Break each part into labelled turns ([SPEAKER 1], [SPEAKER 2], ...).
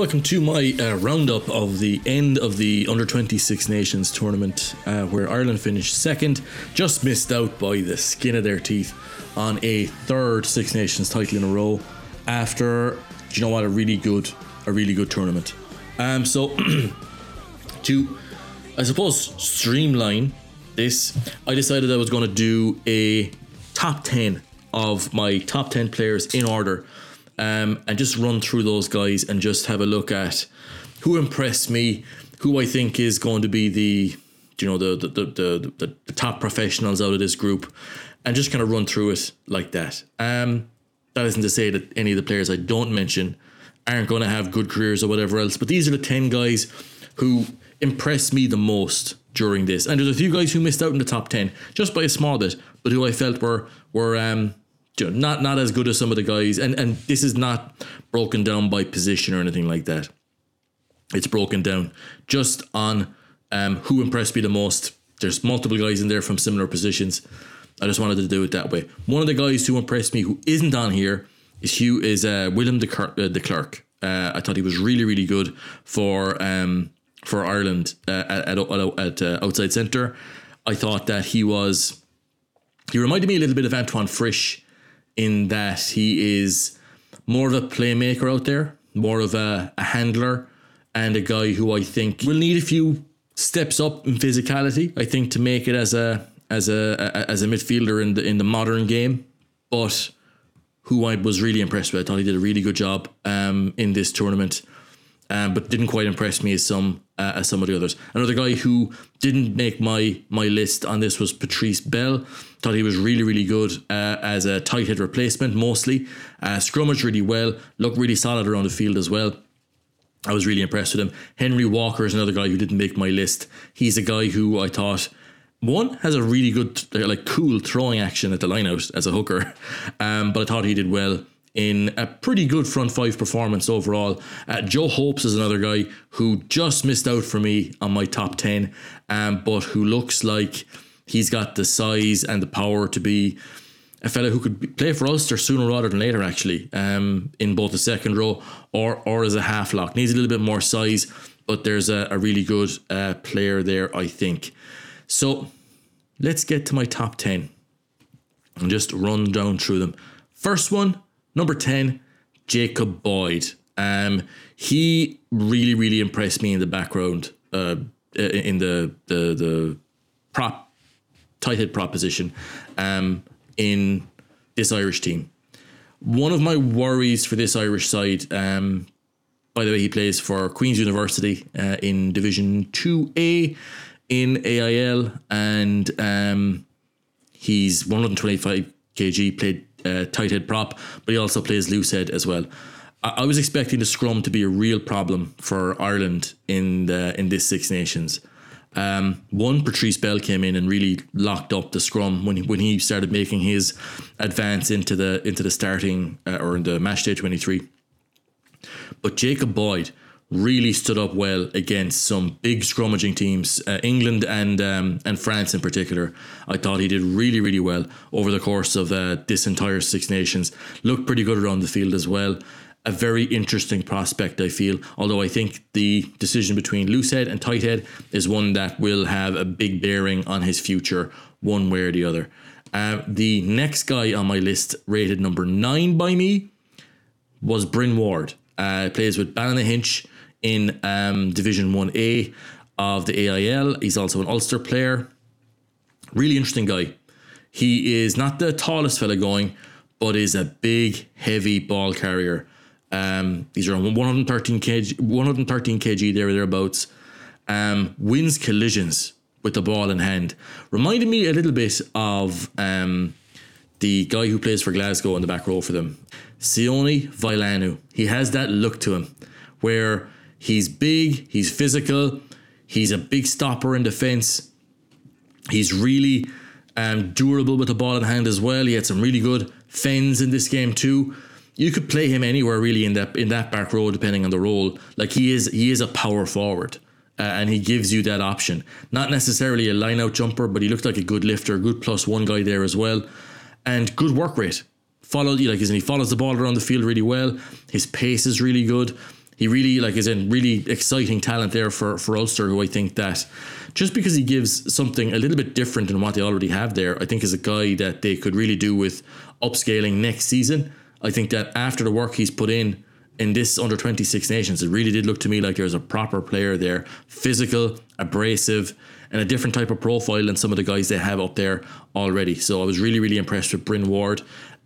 [SPEAKER 1] welcome to my roundup of the end of the Under-20 Six Nations tournament, where Ireland finished second, just missed out by the skin of their teeth on a third Six Nations title in a row after, a really good tournament. So to, I suppose, streamline this, I decided I was going to do a top 10 of my top 10 players in order. And just run through those guys and just have a look at who impressed me, who I think is going to be the top professionals out of this group, and just kind of run through it like that. That isn't to say that any of the players I don't mention aren't going to have good careers or whatever else, but these are the 10 guys who impressed me the most during this. And there's a few guys who missed out in the top 10 just by a small bit, but who I felt were not as good as some of the guys, and this is not broken down by position or anything like that. It's broken down just on who impressed me the most. There's multiple guys in there from similar positions. I just wanted to do it that way. One of the guys who impressed me who isn't on here is Willem de Klerk. I thought he was really, really good for Ireland at outside centre. I thought that he reminded me a little bit of Antoine Frisch, in that he is more of a playmaker out there, more of a handler, and a guy who I think will need a few steps up in physicality, I think, to make it as a midfielder in the modern game, but who I was really impressed with. I thought he did a really good job in this tournament, but didn't quite impress me as some of the others. Another guy who didn't make my list on this was Patrice Bell. Thought he was really, really good as a tight head replacement, mostly. Scrummaged really well, looked really solid around the field as well. I was really impressed with him. Henry Walker is another guy who didn't make my list. He's a guy who I thought, one, has a really good, cool throwing action at the line-out as a hooker, but I thought he did well in a pretty good front five performance overall. Joe Hopes is another guy who just missed out for me on my top 10, but who looks like he's got the size and the power to be a fella who could play for Ulster sooner rather than later, actually, in both the second row or as a half lock. Needs a little bit more size, but there's a really good player there, I think. So let's get to my top 10 and just run down through them. First one, number 10, Jacob Boyd. He really, really impressed me in the background, in the tight head prop position in this Irish team. One of my worries for this Irish side, by the way, he plays for Queen's University in Division 2A in AIL, and he's 125 kg, played tight head prop, but he also plays loose head as well. I was expecting the scrum to be a real problem for Ireland in this Six Nations. One, Patrice Bell came in and really locked up the scrum when he started making his advance into the starting or in the match day 23. But Jacob Boyd really stood up well against some big scrummaging teams, England and France in particular. I thought he did really, really well over the course of this entire Six Nations. Looked pretty good around the field as well. A very interesting prospect, I feel, although I think the decision between loosehead and tighthead is one that will have a big bearing on his future, one way or the other. The next guy on my list, rated number 9 by me, was Bryn Ward. Plays with Ballynahinch in Division 1A of the AIL. He's also an Ulster player. Really interesting guy. He is not the tallest fella going, but is a big, heavy ball carrier. These are 113 kg thereabouts. Wins collisions with the ball in hand. Reminded me a little bit of the guy who plays for Glasgow in the back row for them, Sione Vailanu. He has that look to him where he's big, he's physical, he's a big stopper in defence. He's really durable with the ball in hand as well. He had some really good fends in this game too. You could play him anywhere really in that back row depending on the role. Like he is a power forward, and he gives you that option. Not necessarily a line out jumper, but he looked like a good lifter, good +1 guy there as well, and good work rate. He follows the ball around the field really well. His pace is really good. he really is a really exciting talent there for Ulster, who I think that just because he gives something a little bit different than what they already have there, I think is a guy that they could really do with upscaling next season. I think that after the work he's put in this under 26 nations, it really did look to me like there's a proper player there, physical, abrasive, and a different type of profile than some of the guys they have up there already. So I was really, really impressed with Bryn Ward.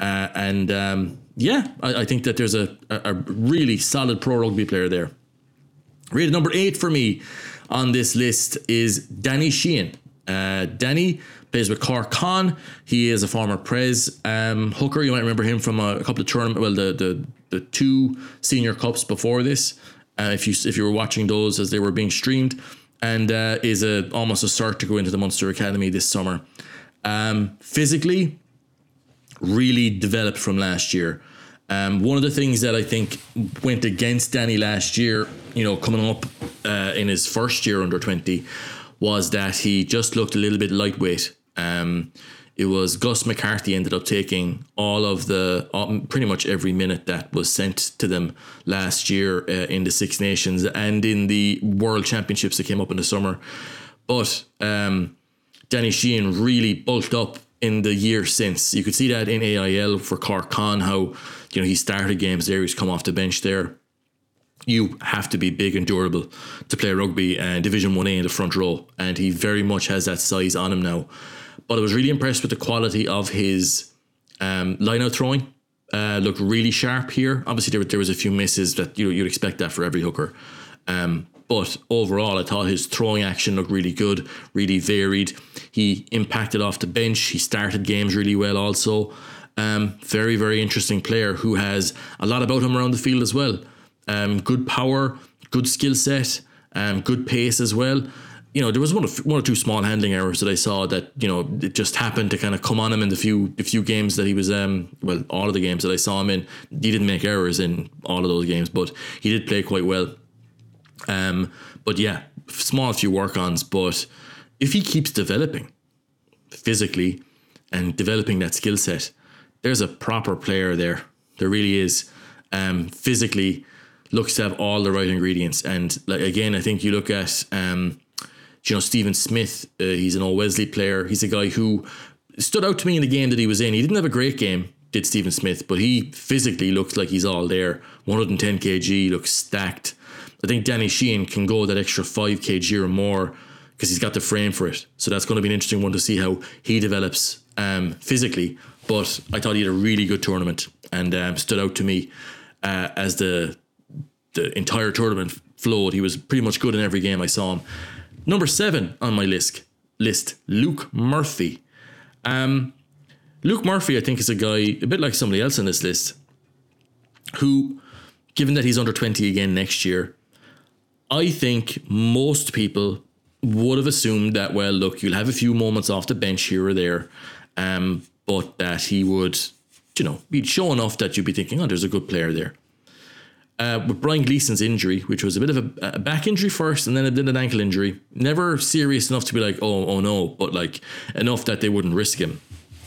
[SPEAKER 1] I think that there's a really solid pro rugby player there. Rated number 8 for me on this list is Danny Sheehan. Danny plays with Cork Con. He is a former Prez hooker. You might remember him from a couple of tournaments. Well, the 2 senior cups before this, if you were watching those as they were being streamed, and is almost a start to go into the Munster Academy this summer. Physically, really developed from last year. One of the things that I think went against Danny last year, coming up in his first year under 20, was that he just looked a little bit lightweight. It was Gus McCarthy ended up taking all of pretty much every minute that was sent to them last year in the Six Nations and in the World Championships that came up in the summer. But Danny Sheehan really bulked up in the year since. You could see that in AIL for Cork Con, how he started games there, he's come off the bench there. You have to be big and durable to play rugby and Division 1A in the front row, and he very much has that size on him now. But I was really impressed with the quality of his line-out throwing. Looked really sharp here. Obviously, there was a few misses that you'd expect that for every hooker. But overall, I thought his throwing action looked really good, really varied. He impacted off the bench. He started games really well also. Very, very interesting player who has a lot about him around the field as well. Good power, good skill set, good pace as well. There was one or two small handling errors that I saw that, it just happened to kind of come on him in the few games that he was, all of the games that I saw him in. He didn't make errors in all of those games, but he did play quite well. But yeah, small few work-ons, but if he keeps developing physically and developing that skill set, there's a proper player there. There really is. Physically looks to have all the right ingredients. And again, I think you look at, Stephen Smith, he's an Old Wesley player. He's a guy who stood out to me in the game that he was in. He didn't have a great game, did Stephen Smith, but he physically looks like he's all there. 110 kg, looks stacked. I think Danny Sheehan can go that extra 5 kg or more because he's got the frame for it. So that's going to be an interesting one to see how he develops physically. But I thought he had a really good tournament and stood out to me as the entire tournament flowed. He was pretty much good in every game I saw him. Number 7 on my list, Luke Murphy. Luke Murphy, I think, is a guy, a bit like somebody else on this list, who, given that he's under 20 again next year, I think most people would have assumed that, well, look, you'll have a few moments off the bench here or there, but that he would, be show enough that you'd be thinking, there's a good player there. With Brian Gleeson's injury, which was a bit of a back injury first and then an ankle injury, never serious enough to be like, oh no, but enough that they wouldn't risk him.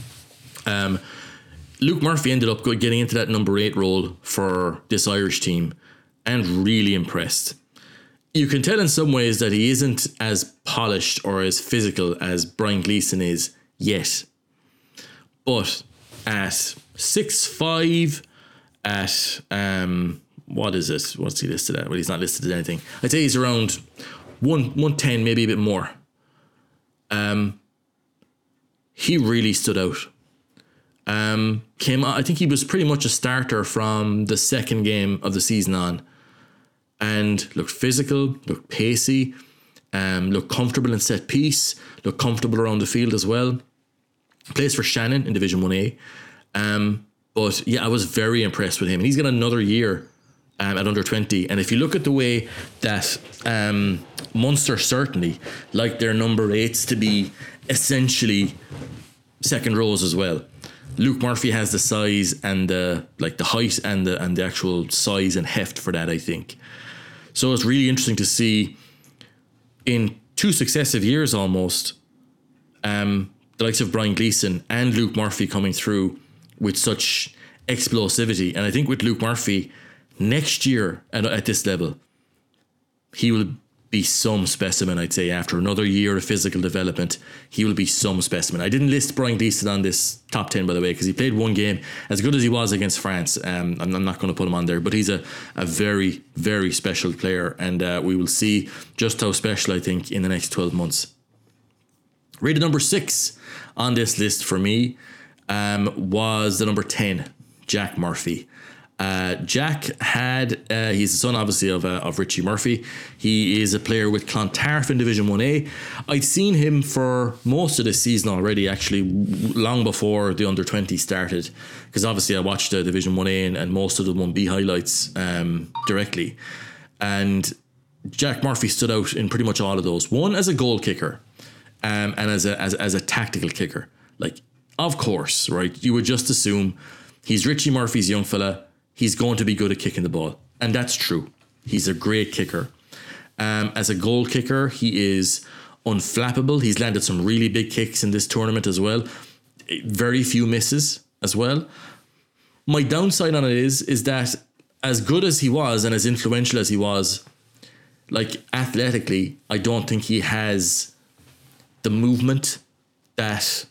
[SPEAKER 1] Luke Murphy ended up getting into that number 8 role for this Irish team and really impressed. You can tell in some ways that he isn't as polished or as physical as Brian Gleeson is yet. But at 6'5", at what is it? What's he listed at? Well, he's not listed at anything. I'd say he's around 110, maybe a bit more. He really stood out. I think he was pretty much a starter from the second game of the season on, and looked physical, looked pacey, looked comfortable in set piece, looked comfortable around the field as well. Plays for Shannon in Division 1A. But yeah, I was very impressed with him, and he's got another year at under 20. And if you look at the way that Munster certainly like their number 8s to be essentially second rows as well. Luke Murphy has the size and the height and the actual size and heft for that, I think. So it's really interesting to see in 2 successive years almost, the likes of Brian Gleeson and Luke Murphy coming through with such explosivity. And I think with Luke Murphy, next year at this level, he will be some specimen, I'd say. After another year of physical development, he will be some specimen. I didn't list Brian Gleeson on this top 10, by the way, because he played one game. As good as he was against France, I'm not going to put him on there, but he's a very, very special player, and we will see just how special, I think, in the next 12 months. Rated number 6 on this list for me was the number 10, Jack Murphy. Jack had, he's the son obviously of Richie Murphy. He is a player with Clontarf in Division 1A. I'd seen him for most of this season already, actually, long before the under-20 started, because obviously I watched the Division 1A and most of the 1B highlights directly. And Jack Murphy stood out in pretty much all of those. One, as a goal kicker, and as a tactical kicker. Like, of course, right? You would just assume he's Richie Murphy's young fella. He's going to be good at kicking the ball. And that's true. He's a great kicker. As a goal kicker, he is unflappable. He's landed some really big kicks in this tournament as well. Very few misses as well. My downside on it is that as good as he was and as influential as he was, like athletically, I don't think he has the movement that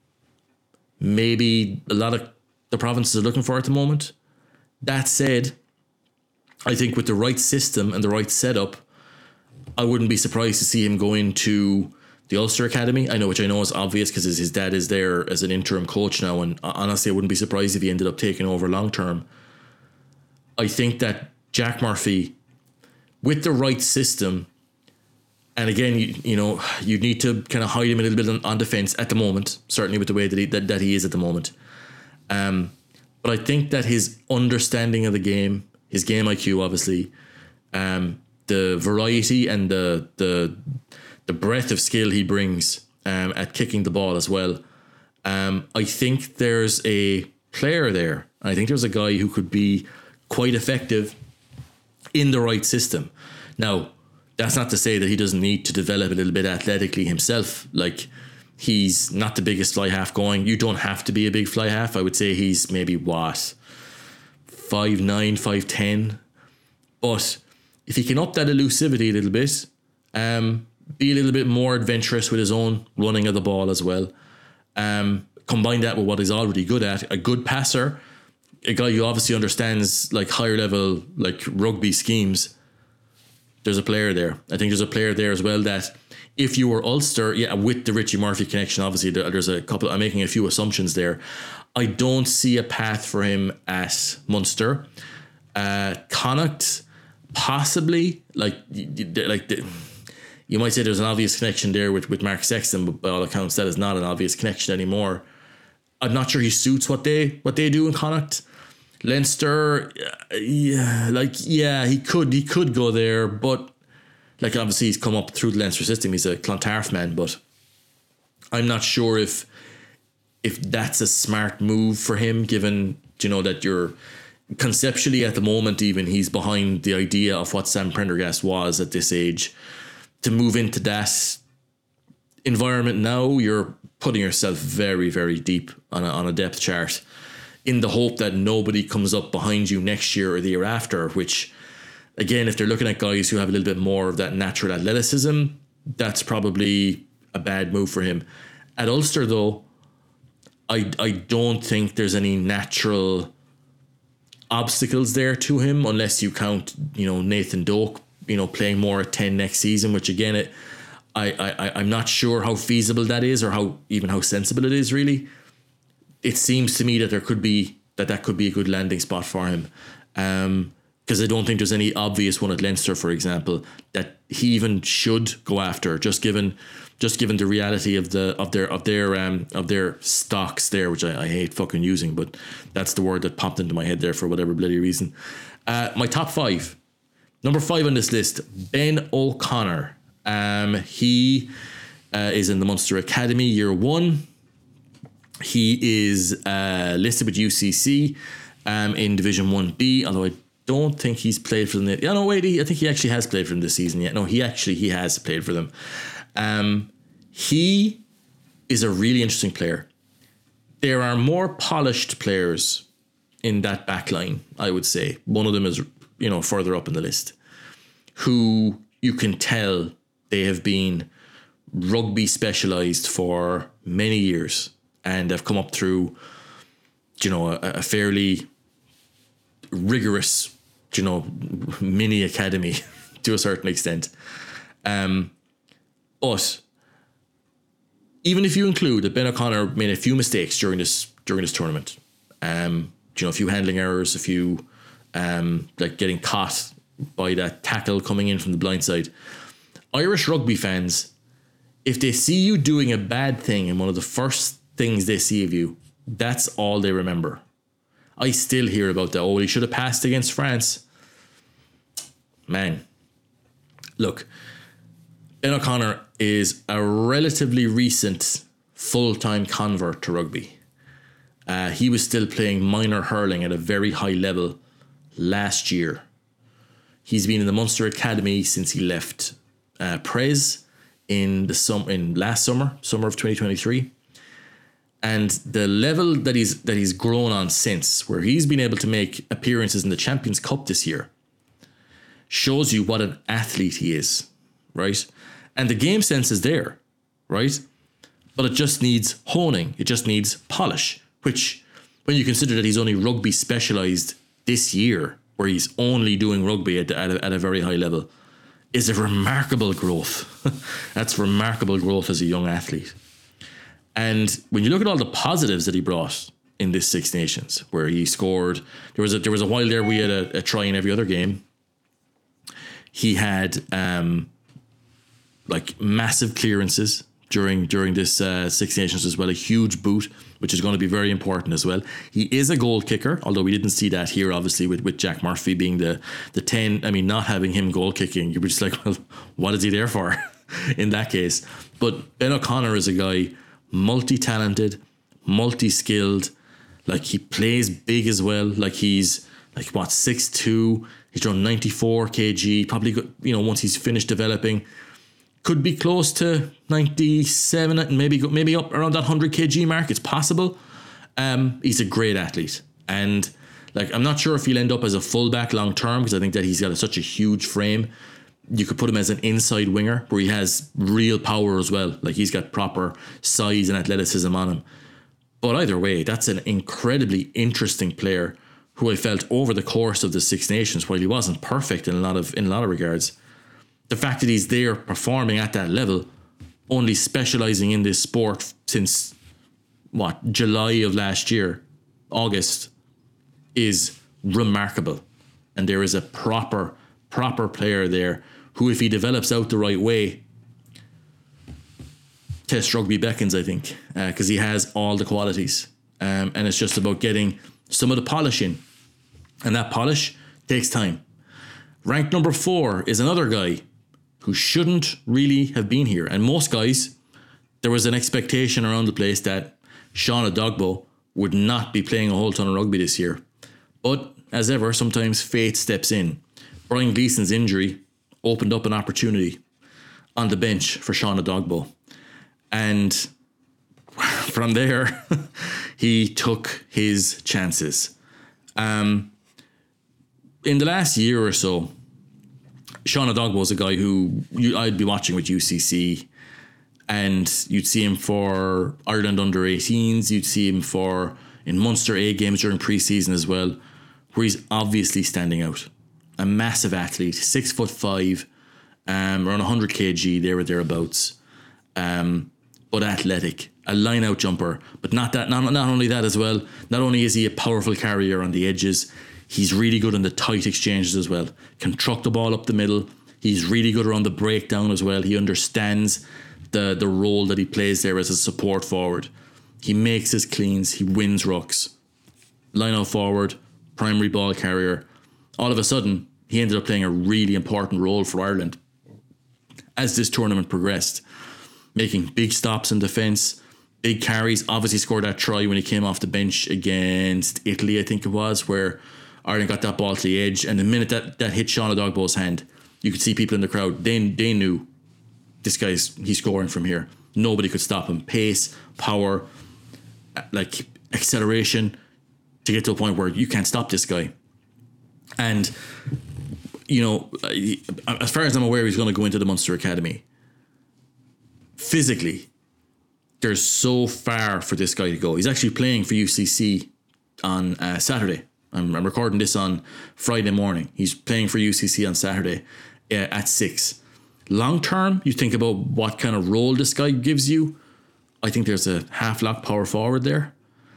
[SPEAKER 1] maybe a lot of the provinces are looking for at the moment. That said, I think with the right system and the right setup, I wouldn't be surprised to see him go into the Ulster Academy. I know is obvious because his dad is there as an interim coach now, and honestly, I wouldn't be surprised if he ended up taking over long term. I think that Jack Murphy, with the right system, and again, you need to kind of hide him a little bit on defense at the moment, certainly with the way that he is at the moment. But I think that his understanding of the game, his game IQ, obviously, the variety and the breadth of skill he brings at kicking the ball as well. I think there's a player there. I think there's a guy who could be quite effective in the right system. Now, that's not to say that he doesn't need to develop a little bit athletically himself. Like, he's not the biggest fly half going. You don't have to be a big fly half. I would say he's maybe 5'9", 5'10". But if he can up that elusivity a little bit, be a little bit more adventurous with his own running of the ball as well, combine that with what he's already good at, a good passer, a guy who obviously understands like higher level like rugby schemes, there's a player there. I think there's a player there as well that if you were Ulster, with the Richie Murphy connection, obviously there's a couple, I'm making a few assumptions there. I don't see a path for him at Munster. Connacht, possibly, you might say there's an obvious connection there with Mark Sexton, but by all accounts that is not an obvious connection anymore. I'm not sure he suits what they do in Connacht. Leinster, he could go there, but like obviously he's come up through the Leinster system. He's a Clontarf man, but I'm not sure if that's a smart move for him, given that you're conceptually at the moment, even he's behind the idea of what Sam Prendergast was at this age. To move into that environment now, you're putting yourself very, very deep on a depth chart, in the hope that nobody comes up behind you next year or the year after, which, again, if they're looking at guys who have a little bit more of that natural athleticism, that's probably a bad move for him. At Ulster, though, I don't think there's any natural obstacles there to him, unless you count, Nathan Doak, playing more at 10 next season, which again, I'm not sure how feasible that is or how sensible it is really. It seems to me that that could be a good landing spot for him. Because I don't think there's any obvious one at Leinster, for example, that he even should go after, just given the reality of their stocks there, which I hate fucking using, but that's the word that popped into my head there for whatever bloody reason. My top 5. Number 5 on this list, Ben O'Connor. He is in the Munster Academy year 1. He is listed with UCC in Division 1B, although I don't think he's played for them yet. Yeah, no, wait, I think he actually has played for them this season yet. No, he has played for them. He is a really interesting player. There are more polished players in that back line, I would say. One of them is further up in the list, who you can tell they have been rugby specialised for many years and have come up through, a fairly rigorous, mini academy to a certain extent. But even if you include that Ben O'Connor made a few mistakes during this tournament, a few handling errors, a few like getting caught by that tackle coming in from the blind side, Irish rugby fans, if they see you doing a bad thing and one of the first things they see of you, that's all they remember. I still hear about that. Oh, he should have passed against France. Man, look, Ben O'Connor is a relatively recent full-time convert to rugby. He was still playing minor hurling at a very high level last year. He's been in the Munster Academy since he left Prez in last summer of 2023. And the level that he's grown on since, where he's been able to make appearances in the Champions Cup this year, shows you what an athlete he is, right? And the game sense is there, right? But it just needs honing. It just needs polish, which, when you consider that he's only rugby specialised this year, where he's only doing rugby at a very high level, is a remarkable growth. That's remarkable growth as a young athlete. And when you look at all the positives that he brought in this Six Nations, where he scored, there was a while there we had a try in every other game. He had like massive clearances during this Six Nations as well, a huge boot, which is going to be very important as well. He is a goal kicker, although we didn't see that here, obviously, with Jack Murphy being the 10. I mean, not having him goal kicking, you were just like, well, what is he there for in that case? But Ben O'Connor is a guy, multi-talented, multi-skilled, like he plays big as well. Like he's like 6'2", he's around 94 kg, probably once he's finished developing, could be close to 97 and maybe up around that 100 kg mark. It's possible. He's a great athlete, and like I'm not sure if he'll end up as a fullback long term, because I think that he's got such a huge frame. You could put him as an inside winger where he has real power as well. Like he's got proper size and athleticism on him. But either way, that's an incredibly interesting player who I felt over the course of the Six Nations, while he wasn't perfect in a lot of regards, the fact that he's there performing at that level, only specialising in this sport since July of last year, August, is remarkable. And there is a proper player there who, if he develops out the right way, Test rugby beckons, I think, because he has all the qualities. And it's just about getting some of the polish in. And that polish takes time. Ranked number 4 is another guy who shouldn't really have been here. And most guys, there was an expectation around the place that Sean Adogbo would not be playing a whole ton of rugby this year. But as ever, sometimes fate steps in. Brian Gleeson's injury opened up an opportunity on the bench for Sean Adogbo. And from there, he took his chances. In the last year or so, Sean Adogbo was a guy who I'd be watching with UCC, and you'd see him for Ireland under-18s, you'd see him in Munster A games during pre-season as well, where he's obviously standing out. A massive athlete, 6'5", around 100 kg, there or thereabouts, but athletic, a line-out jumper. But not only that as well. Not only is he a powerful carrier on the edges, he's really good in the tight exchanges as well. Can truck the ball up the middle. He's really good around the breakdown as well. He understands the role that he plays there as a support forward. He makes his cleans. He wins rucks. Line-out forward, primary ball carrier. All of a sudden, he ended up playing a really important role for Ireland as this tournament progressed, making big stops in defence, big carries. Obviously scored that try when he came off the bench against Italy, I think it was, where Ireland got that ball to the edge, and the minute that hit Sean Adogbo's hand, you could see people in the crowd, they knew he's scoring from here. Nobody could stop him. Pace, power, like acceleration, to get to a point where you can't stop this guy. And as far as I'm aware, he's going to go into the Munster Academy. Physically, there's so far for this guy to go. He's actually playing for UCC on Saturday. I'm recording this on Friday morning. He's playing for UCC on Saturday at 6. Long term, you think about what kind of role this guy gives you. I think there's a half-lock power forward there.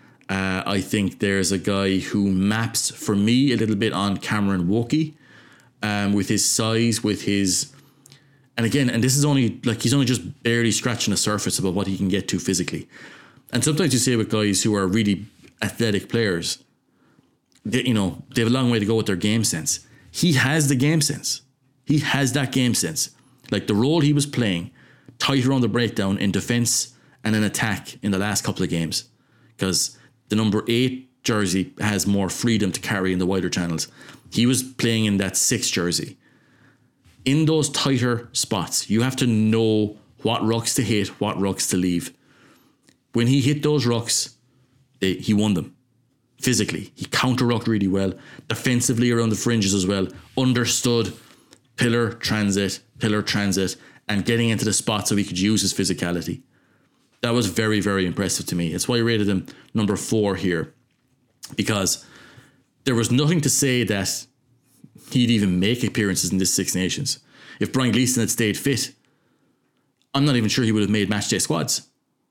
[SPEAKER 1] I think there's a guy who maps, for me, a little bit on Cameron Wokey, with his size, with his... And again, and this is only, like, he's only just barely scratching the surface about what he can get to physically. And sometimes you say with guys who are really athletic players, they have a long way to go with their game sense. He has the game sense. He has that game sense. Like the role he was playing, tight around the breakdown in defence and in attack in the last couple of games. Because the number 8 jersey has more freedom to carry in the wider channels. He was playing in that 6 jersey. In those tighter spots, you have to know what rucks to hit, what rucks to leave. When he hit those rucks, he won them. Physically, he counter-rucked really well. Defensively around the fringes as well. Understood pillar, transit, and getting into the spot so he could use his physicality. That was very, very impressive to me. That's why I rated him number 4 here. Because there was nothing to say that he'd even make appearances in this Six Nations. If Brian Gleeson had stayed fit, I'm not even sure he would have made matchday squads.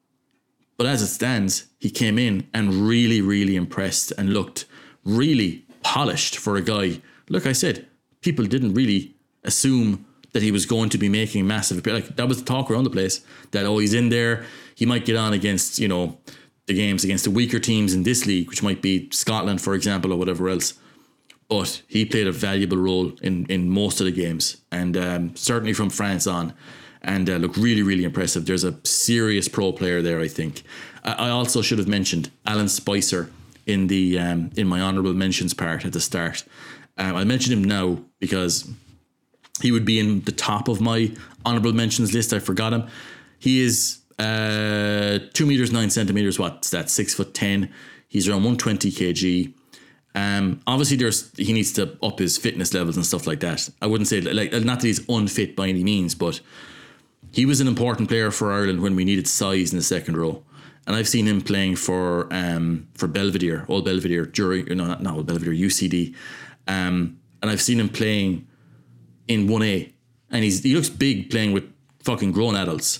[SPEAKER 1] But as it stands, he came in and really, really impressed and looked really polished for a guy. Look, I said, people didn't really assume that he was going to be making massive appearances. Like, that was the talk around the place, that, he's in there, he might get on against, the games against the weaker teams in this league, which might be Scotland, for example, or whatever else. But he played a valuable role in most of the games, and certainly from France on, and looked really, really impressive. There's a serious pro player there, I think. I also should have mentioned Alan Spicer in the in my honourable mentions part at the start. I mentioned him now because he would be in the top of my honourable mentions list. I forgot him. He is 2 meters 9 centimeters. What's that? 6'10". He's around 120 kg. Obviously, he needs to up his fitness levels and stuff like that. I wouldn't say not that he's unfit by any means, but he was an important player for Ireland when we needed size in the second row. And I've seen him playing for Belvedere, Old Belvedere, not Old Belvedere, UCD. And I've seen him playing in 1A, and he looks big playing with fucking grown adults.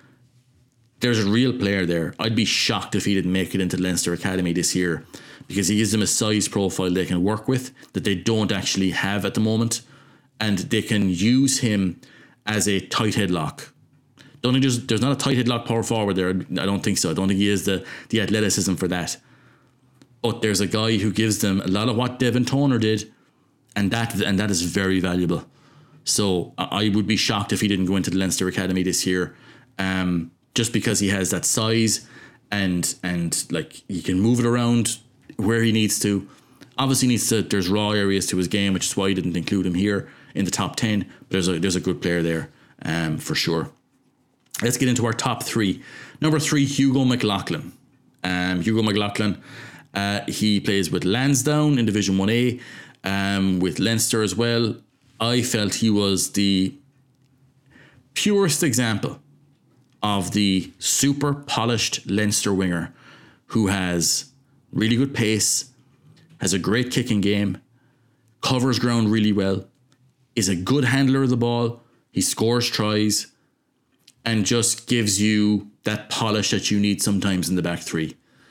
[SPEAKER 1] There's a real player there. I'd be shocked if he didn't make it into the Leinster Academy this year, because he gives them a size profile they can work with that they don't actually have at the moment, and they can use him as a tight headlock. Don't think there's not a tight headlock power forward there. I don't think so. I don't think he has the athleticism for that. But there's a guy who gives them a lot of what Devin Toner did, and that is very valuable. So I would be shocked if he didn't go into the Leinster Academy this year, just because he has that size and like he can move it around where he needs to. Obviously there's raw areas to his game, which is why I didn't include him here in the top 10. But there's a good player there, for sure. Let's get into our top 3. Number 3, Hugo McLaughlin. Hugo McLaughlin, he plays with Lansdowne in Division 1A, with Leinster as well. I felt he was the purest example of the super polished Leinster winger who has really good pace, has a great kicking game, covers ground really well, is a good handler of the ball, he scores tries, and just gives you that polish that you need sometimes in the back 3.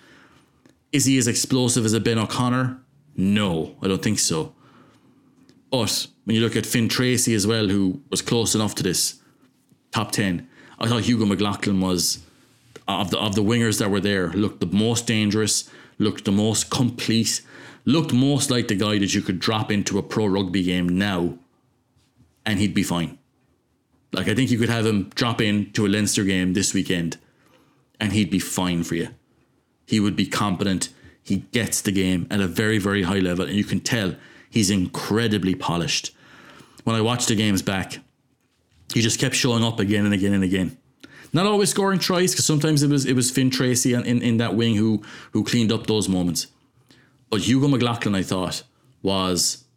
[SPEAKER 1] Is he as explosive as a Ben O'Connor? No, I don't think so. But when you look at Finn Tracy as well, who was close enough to this top 10, I thought Hugo McLaughlin was, of the wingers that were there, looked the most dangerous, looked the most complete, looked most like the guy that you could drop into a pro rugby game now and he'd be fine. Like, I think you could have him drop into a Leinster game this weekend and he'd be fine for you. He would be competent. He gets the game at a very, very high level, and you can tell he's incredibly polished. When I watched the games back, he just kept showing up again and again and again. Not always scoring tries, because sometimes it was Finn Tracy in that wing who cleaned up those moments. But Hugo McLaughlin, I thought, was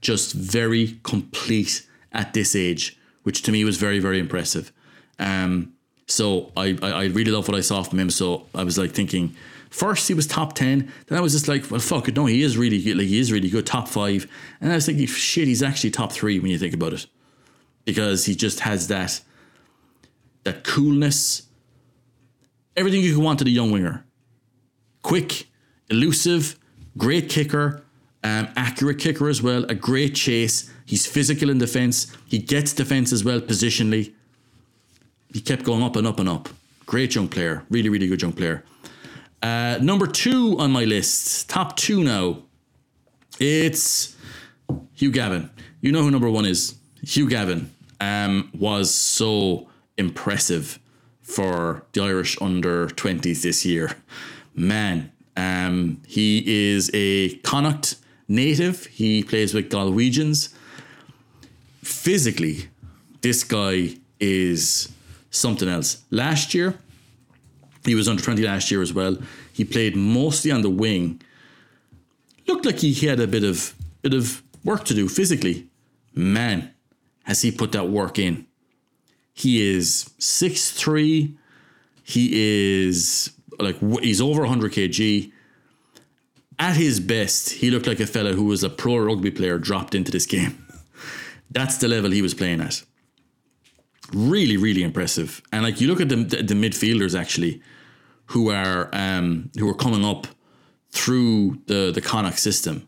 [SPEAKER 1] just very complete at this age, which to me was very, very impressive. So I really love what I saw from him. So I was like thinking, first he was top 10. Then I was just like, well, fuck it. No, he is really good. Like, he is really good. Top 5. And I was thinking, shit, he's actually top 3 when you think about it. Because he just has that coolness. Everything you can want in a young winger. Quick, elusive, great kicker, accurate kicker as well, a great chase. He's physical in defence. He gets defence as well, positionally. He kept going up and up and up. Great young player. Really, really good young player. Number 2 on my list. Top 2 now. It's Hugh Gavin. You know who number 1 is. Hugh Gavin was so impressive for the Irish under-20s this year. Man, he is a Connacht native. He plays with Galwegians. Physically, this guy is something else. Last year, he was under 20 last year as well. He played mostly on the wing. Looked like he had a bit of work to do physically. Man, has he put that work in. He is 6'3". He is like, he's over 100 kg. At his best, he looked like a fella who was a pro rugby player dropped into this game. That's the level he was playing at. Really, really impressive. And like, you look at the midfielders actually, who are coming up through the Connacht system.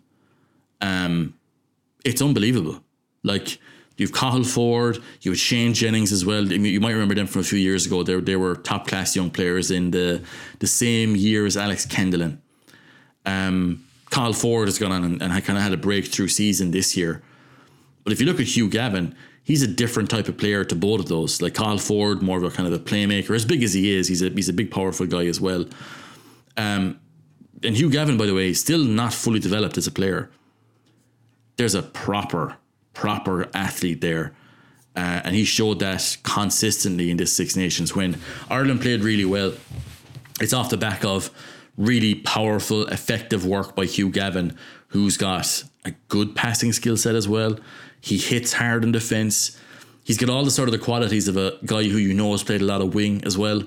[SPEAKER 1] It's unbelievable. Like, you've Cathal Ford, you have Shane Jennings as well. I mean, you might remember them from a few years ago. They were top class young players in the same year as Alex Kendellen. Cathal Ford has gone on and kind of had a breakthrough season this year. But if you look at Hugh Gavin, he's a different type of player to both of those. Like Cathal Ford, more of a kind of a playmaker. As big as he is, he's a big, powerful guy as well. And Hugh Gavin, by the way, is still not fully developed as a player. There's a proper athlete there. And he showed that consistently in this Six Nations. When Ireland played really well, it's off the back of really powerful, effective work by Hugh Gavin, who's got a good passing skill set as well. He hits hard in defence. He's got all the sort of the qualities of a guy who you know has played a lot of wing as well.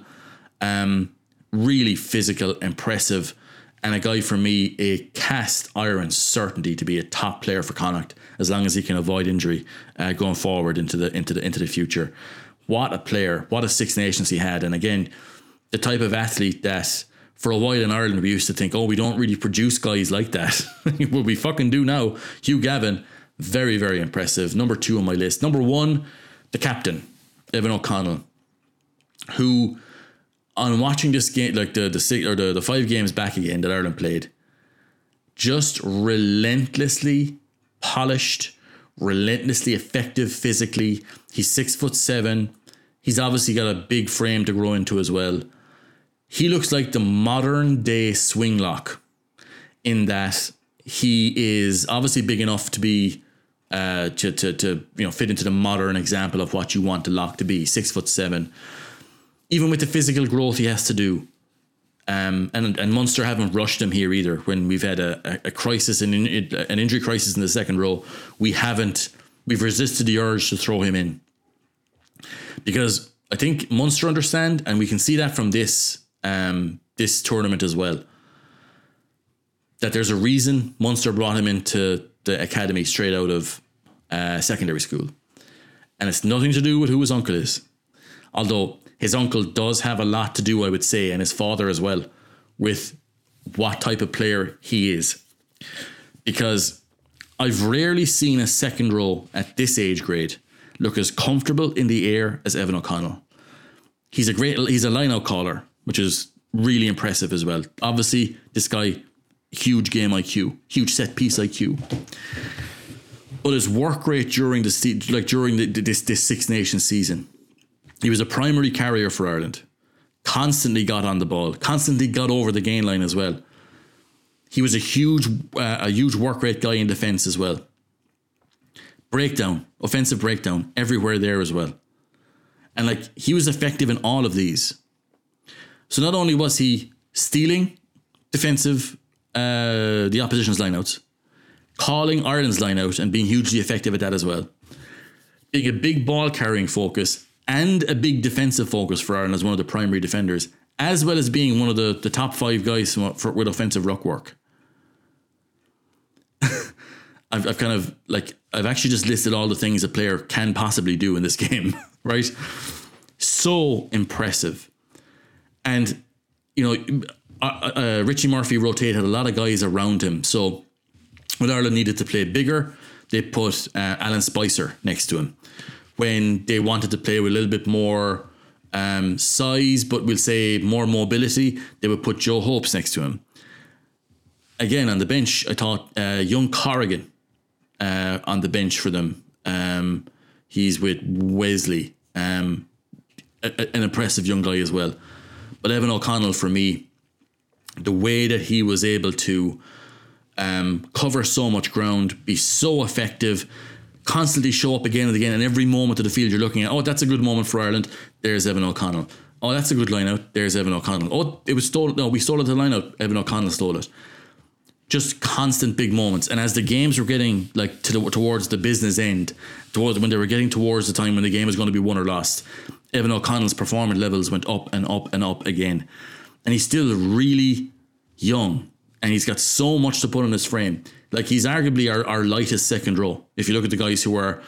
[SPEAKER 1] Really physical, impressive, and a guy for me, a cast iron certainty to be a top player for Connacht as long as he can avoid injury going forward into the future. What a player! What a Six Nations he had, and again, the type of athlete that for a while in Ireland we used to think, oh, we don't really produce guys like that. Well, we fucking do now. Hugh Gavin, very, very impressive. Number 2 on my list. Number 1, the captain, Evan O'Connell, who, on watching this game, like the 5 games back again that Ireland played, just relentlessly polished, relentlessly effective physically. He's 6'7". He's obviously got a big frame to grow into as well. He looks like the modern day swing lock in that he is obviously big enough to be to fit into the modern example of what you want the lock to be. 6'7". Even with the physical growth he has to do, and Munster haven't rushed him here either. When we've had a crisis, an injury crisis in the second row, we've resisted the urge to throw him in, because I think Munster understand, and we can see that from this tournament as well, that there's a reason Munster brought him into the academy straight out of secondary school, and it's nothing to do with who his uncle is, although his uncle does have a lot to do, I would say, and his father as well, with what type of player he is. Because I've rarely seen a second row at this age grade look as comfortable in the air as Evan O'Connell. He's a line-out caller, which is really impressive as well. Obviously, this guy, huge game IQ, huge set-piece IQ. But his work rate during this Six Nations season, he was a primary carrier for Ireland. Constantly got on the ball. Constantly got over the gain line as well. He was a huge work rate guy in defence as well. Offensive breakdown, everywhere there as well. And he was effective in all of these. So not only was he stealing the opposition's lineouts, calling Ireland's line out and being hugely effective at that as well. Being a big ball carrying focus and a big defensive focus for Ireland as one of the primary defenders, as well as being one of the top 5 guys with offensive ruck work. I've actually just listed all the things a player can possibly do in this game, right? So impressive. And, Richie Murphy rotated a lot of guys around him. So when Ireland needed to play bigger, they put Alan Spicer next to him. When they wanted to play with a little bit more size, but we'll say more mobility, they would put Joe Hopes next to him. Again, on the bench, I thought young Corrigan on the bench for them. He's with Wesley, an impressive young guy as well. But Evan O'Connell, for me, the way that he was able to cover so much ground, be so effective, constantly show up again and again, and every moment of the field you're looking at, oh, that's a good moment for Ireland, there's Evan O'Connell. Oh, that's a good line out, there's Evan O'Connell. Oh, it was stolen. No, we stole it to the line out, Evan O'Connell stole it. Just constant big moments. And as the games were getting towards the business end, when they were getting towards the time when the game was going to be won or lost, Evan O'Connell's performance levels went up and up and up again. And he's still really young, and he's got so much to put on his frame. Like, he's arguably our lightest second row. If you look at the guys who are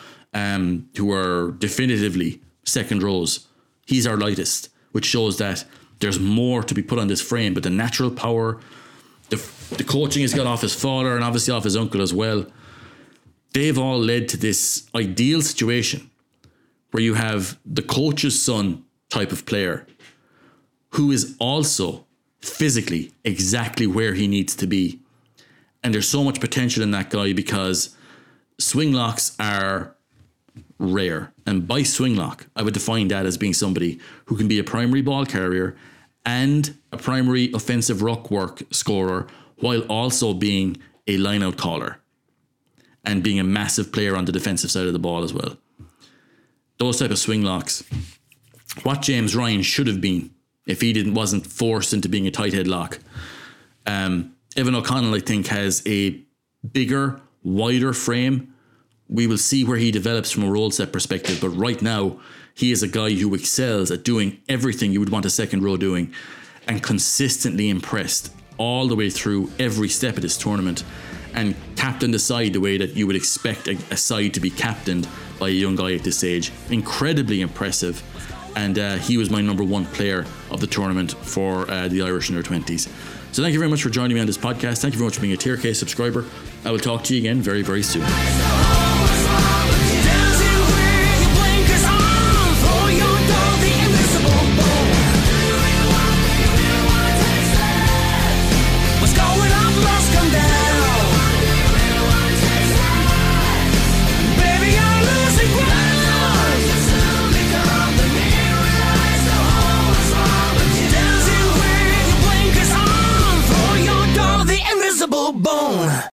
[SPEAKER 1] definitively second rows, he's our lightest, which shows that there's more to be put on this frame. But the natural power, the coaching he's got off his father and obviously off his uncle as well, they've all led to this ideal situation where you have the coach's son type of player who is also physically exactly where he needs to be. And there's so much potential in that guy because swing locks are rare. And by swing lock, I would define that as being somebody who can be a primary ball carrier and a primary offensive ruck work scorer while also being a line-out caller and being a massive player on the defensive side of the ball as well. Those type of swing locks, what James Ryan should have been if he wasn't forced into being a tight head lock. Evan O'Connell, I think, has a bigger, wider frame. We will see where he develops from a role set perspective, but right now he is a guy who excels at doing everything you would want a second row doing, and consistently impressed all the way through every step of this tournament, and captained the side the way that you would expect a side to be captained by a young guy at this age. Incredibly impressive, and he was my number 1 player of the tournament for the Irish under 20s. So thank you very much for joining me on this podcast. Thank you very much for being a Tier K subscriber. I will talk to you again very, very soon.
[SPEAKER 2] Bone.